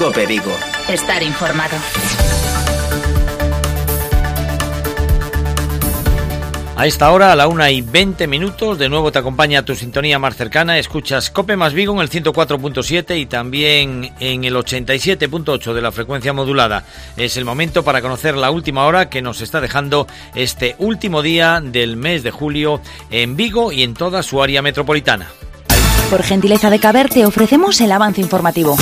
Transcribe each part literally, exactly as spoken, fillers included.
COPE Vigo. Estar informado. A esta hora, a la una y veinte minutos, de nuevo te acompaña tu sintonía más cercana. Escuchas COPE más Vigo en el ciento cuatro punto siete y también en el ochenta y siete punto ocho de la frecuencia modulada. Es el momento para conocer la última hora que nos está dejando este último día del mes de julio en Vigo y en toda su área metropolitana. Por gentileza de Caber te ofrecemos el avance informativo.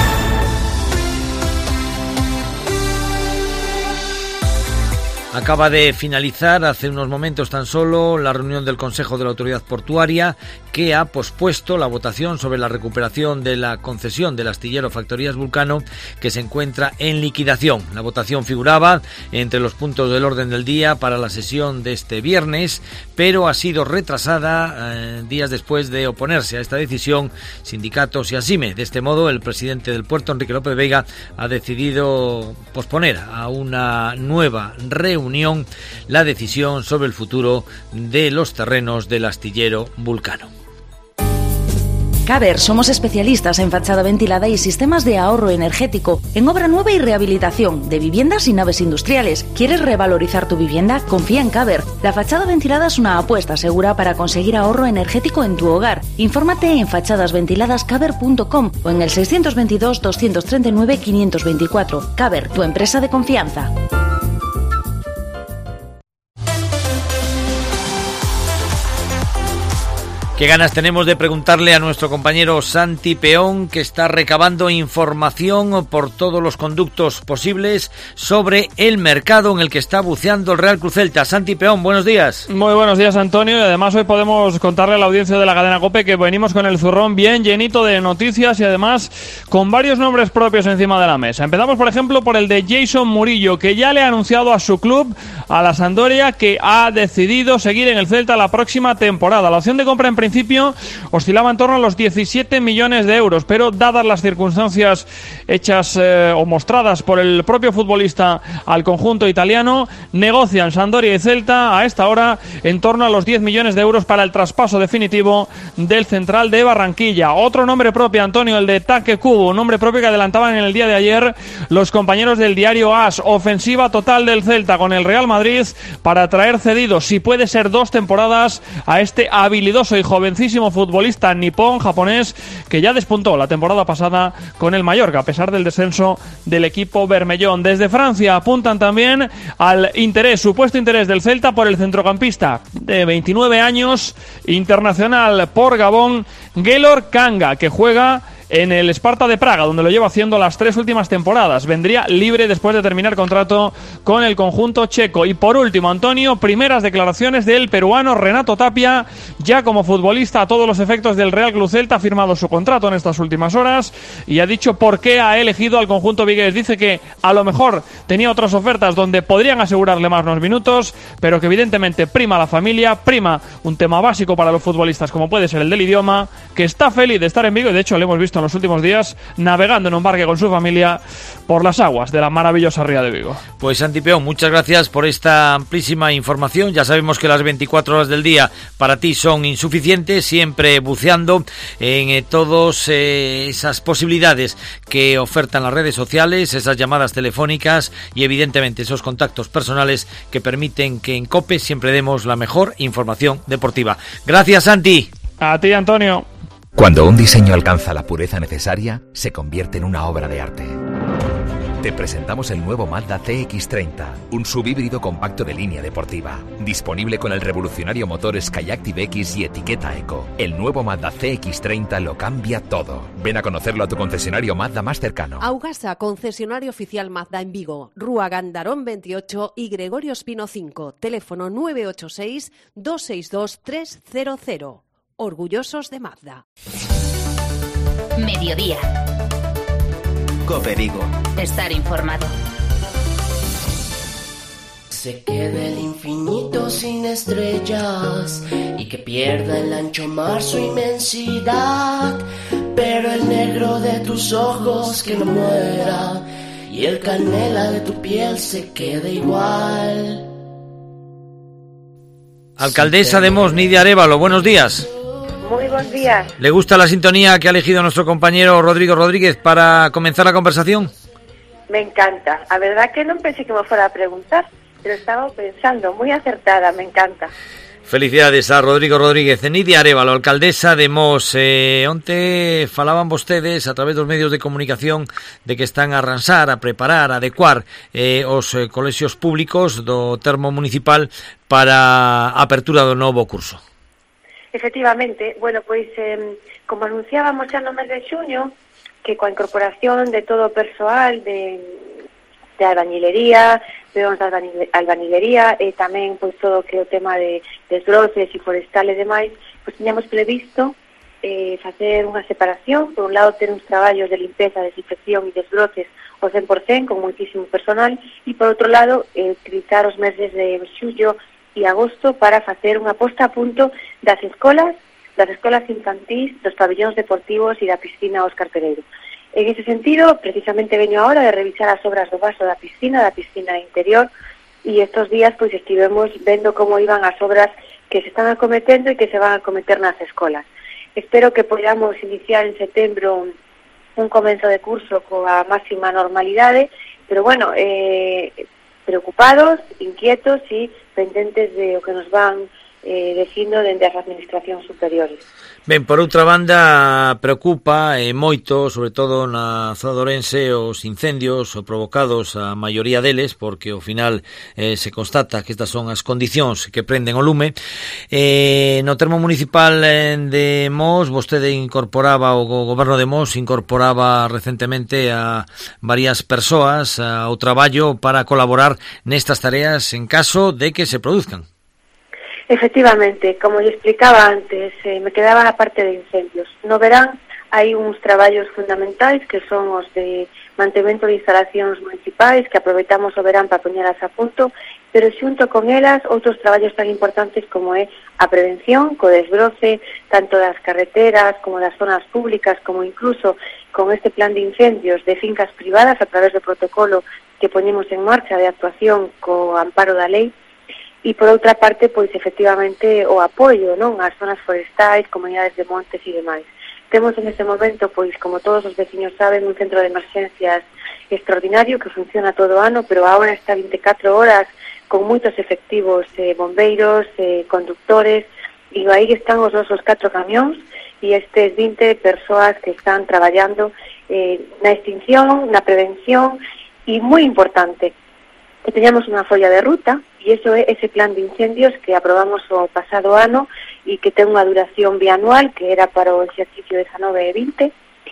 Acaba de finalizar hace unos momentos tan solo la reunión del Consejo de la Autoridad Portuaria, que ha pospuesto la votación sobre la recuperación de la concesión del astillero Factorías Vulcano, que se encuentra en liquidación. La votación figuraba entre los puntos del orden del día para la sesión de este viernes, pero ha sido retrasada eh, días después de oponerse a esta decisión sindicatos y ASIME. De este modo, el presidente del puerto, Enrique López Veiga, ha decidido posponer a una nueva reunión la decisión sobre el futuro de los terrenos del astillero Vulcano. Caber, somos especialistas en fachada ventilada y sistemas de ahorro energético, en obra nueva y rehabilitación de viviendas y naves industriales. ¿Quieres revalorizar tu vivienda? Confía en Caber. La fachada ventilada es una apuesta segura para conseguir ahorro energético en tu hogar. Infórmate en fachadas ventiladas caber punto com o en el seiscientos veintidós, doscientos treinta y nueve, quinientos veinticuatro. Caber, tu empresa de confianza. Qué ganas tenemos de preguntarle a nuestro compañero Santi Peón, que está recabando información por todos los conductos posibles sobre el mercado en el que está buceando el Real Cruz Celta. Santi Peón, buenos días. Muy buenos días, Antonio, y además hoy podemos contarle a la audiencia de la cadena COPE que venimos con el zurrón bien llenito de noticias y además con varios nombres propios encima de la mesa. Empezamos, por ejemplo, por el de Jason Murillo, que ya le ha anunciado a su club, a la Sampdoria, que ha decidido seguir en el Celta la próxima temporada. La opción de compra en principio oscilaba en torno a los diecisiete millones de euros, pero dadas las circunstancias hechas eh, o mostradas por el propio futbolista al conjunto italiano, negocian Sampdoria y Celta a esta hora en torno a los diez millones de euros para el traspaso definitivo del central de Barranquilla. Otro nombre propio, Antonio, el de Take Kubo, un nombre propio que adelantaban en el día de ayer los compañeros del diario AS. Ofensiva total del Celta con el Real Madrid para traer cedidos, si puede ser dos temporadas, a este habilidoso y jovencísimo futbolista nipón japonés que ya despuntó la temporada pasada con el Mallorca a pesar del descenso del equipo bermellón. Desde Francia apuntan también al interés, supuesto interés del Celta por el centrocampista de veintinueve años, internacional por Gabón, Guelor Kanga, que juega en el Sparta de Praga, donde lo lleva haciendo las tres últimas temporadas. Vendría libre después de terminar contrato con el conjunto checo. Y por último, Antonio, primeras declaraciones del peruano Renato Tapia, ya como futbolista a todos los efectos del Real Club Celta. Ha firmado su contrato en estas últimas horas y ha dicho por qué ha elegido al conjunto vigués. Dice que a lo mejor tenía otras ofertas donde podrían asegurarle más unos minutos, pero que evidentemente prima la familia, prima un tema básico para los futbolistas como puede ser el del idioma, que está feliz de estar en Vigo y de hecho le hemos visto en los últimos días navegando en un barco con su familia por las aguas de la maravillosa ría de Vigo. Pues Santi Peón, muchas gracias por esta amplísima información. Ya sabemos que las veinticuatro horas del día para ti son insuficientes, siempre buceando en eh, todas eh, esas posibilidades que ofertan las redes sociales, esas llamadas telefónicas y evidentemente esos contactos personales que permiten que en COPE siempre demos la mejor información deportiva. Gracias, Santi. A ti, Antonio. Cuando un diseño alcanza la pureza necesaria, se convierte en una obra de arte. Te presentamos el nuevo Mazda C X treinta, un subhíbrido compacto de línea deportiva, disponible con el revolucionario motor Skyactiv X y etiqueta Eco. El nuevo Mazda C X treinta lo cambia todo. Ven a conocerlo a tu concesionario Mazda más cercano. Augasa, concesionario oficial Mazda en Vigo, Rúa Gandarón veintiocho y Gregorio Espino cinco, teléfono nueve ocho seis, dos seis dos, tres cero cero. Orgullosos de Mazda. Mediodía. COPE Vigo. Estar informado. Se quede el infinito sin estrellas y que pierda el ancho mar su inmensidad, pero el negro de tus ojos que no muera y el canela de tu piel se quede igual. Alcaldesa de Mos, Nidia Arévalo, buenos días. Muy buenos días. ¿Le gusta la sintonía que ha elegido nuestro compañero Rodrigo Rodríguez para comenzar la conversación? Me encanta. A verdad que no pensé que me fuera a preguntar, pero estaba pensando, muy acertada, me encanta. Felicidades a Rodrigo Rodríguez. Nidia Arévalo, alcaldesa de Mos. Eh, onte falaban vostedes a través dos medios de comunicación de que están a arranxar, a preparar, a adecuar eh, os eh, colexios públicos do termo municipal para a apertura do novo curso. Efectivamente, bueno, pois eh, como anunciábamos xa no mes de xuño, que coa incorporación de todo o persoal de, de albañilería, peóns da albañilería e tamén pois todo que o tema de desbroces e forestal e demais, pois tiñamos previsto eh, facer unha separación, por un lado ter uns traballos de limpeza, desinfección e desbroces ao cen por cen con moitísimo personal e por outro lado eh, utilizar os meses de xullo e agosto para facer unha posta a punto das escolas, das escolas infantís, dos pabellóns deportivos e da piscina Óscar Pereiro. En ese sentido, precisamente veño ahora de revisar as obras do vaso da piscina, da piscina interior, e estos días pois estivemos vendo como iban as obras que se están acometendo e que se van a acometer nas escolas. Espero que podamos iniciar en setembro un comenzo de curso coa máxima normalidade, pero bueno, eh, preocupados, inquietos e pendentes de o que nos van eh, dicindo dende as administracións superiores. Ben, por outra banda, preocupa e eh, moito, sobre todo na zona de Ourense, os incendios provocados, a maioría deles, porque ao final eh, se constata que estas son as condicións que prenden o lume. Eh, no termo municipal de Mos, vostede incorporaba, o goberno de Mos incorporaba recentemente a varias persoas ao traballo para colaborar nestas tareas en caso de que se produzcan. Efectivamente, como lle explicaba antes, eh, me quedaba a parte de incendios. No verán hai uns traballos fundamentais que son os de mantemento de instalacións municipais que aproveitamos o verán para poñelas a punto, pero xunto con elas outros traballos tan importantes como é a prevención, co desbroce tanto das carreteras como das zonas públicas, como incluso con este plan de incendios de fincas privadas a través do protocolo que poñemos en marcha de actuación co amparo da lei. E por outra parte, pois efectivamente o apoio, non, ás zonas forestais, comunidades de montes e demais. Temos en ese momento, pois como todos os veciños saben, un centro de emergencias extraordinario que funciona todo o ano, pero agora está vinte e catro horas con moitos efectivos, eh, bombeiros, eh, conductores, e aí están os nosos catro camións e estes vinte persoas que están traballando eh, na extinción, na prevención e moi importante, que teñamos unha folla de ruta, e iso é ese plan de incendios que aprobamos o pasado ano e que ten unha duración bianual que era para o exercicio dezanove e vinte,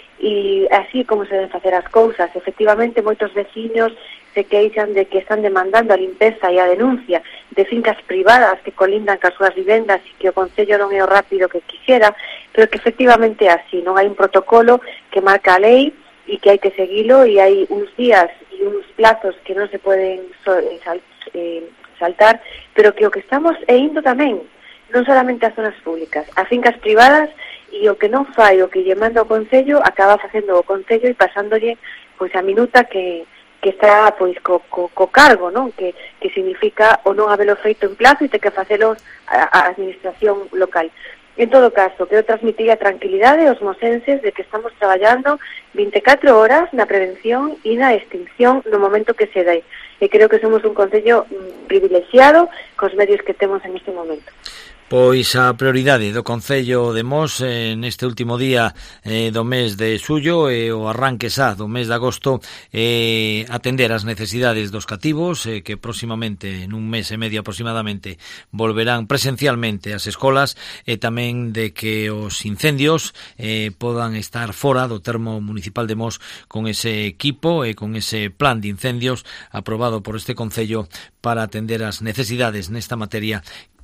e así como se deben facer as cousas. Efectivamente, moitos veciños se queixan de que están demandando a limpeza e a denuncia de fincas privadas que colindan cas súas vivendas e que o Concello non é o rápido que quixera, pero que efectivamente é así, non hai un protocolo que marca a lei e que hai que seguilo, e hai uns días e uns plazos que non se poden so, sal, eh, saltar, pero que o que estamos é indo tamén, non solamente ás zonas públicas, a fincas privadas, e o que non fai, o que lle manda o Concello, acaba facendo o Concello e pasándolle pois a minuta que, que está pois co, co, co cargo, non? Que, que significa o non habelo feito en plazo e te que facelo a, a administración local. En todo caso, quero transmitir a tranquilidade aos mosenses de que estamos traballando vinte e catro horas na prevención e na extinción no momento que se dé. E creo que somos un concello privilexiado cos medios que temos en este momento. Pois a prioridade do Concello de Mos eh, neste último día eh, do mes de xullo e eh, o arranque xa do mes de agosto eh, atender as necesidades dos cativos eh, que próximamente, nun mes e medio aproximadamente, volverán presencialmente ás escolas e tamén de que os incendios eh, podan estar fora do termo municipal de Mos con ese equipo e con ese plan de incendios aprobado por este Concello para atender as necesidades nesta materia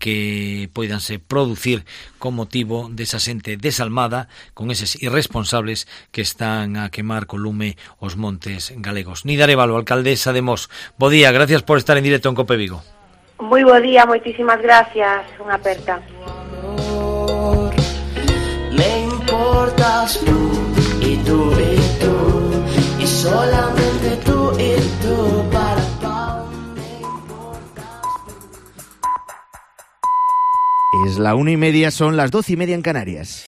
que poidanse producir con motivo desa xente desalmada con eses irresponsables que están a quemar co lume os montes galegos. Nidia Arévalo, alcaldesa de Mos. Bo día, gracias por estar en directo en Cope Vigo. Moi bo día, moitísimas gracias. Unha aperta. Me importas tú y tú y tú y solamente tú y tú para Es la una y media, son las doce y media en Canarias.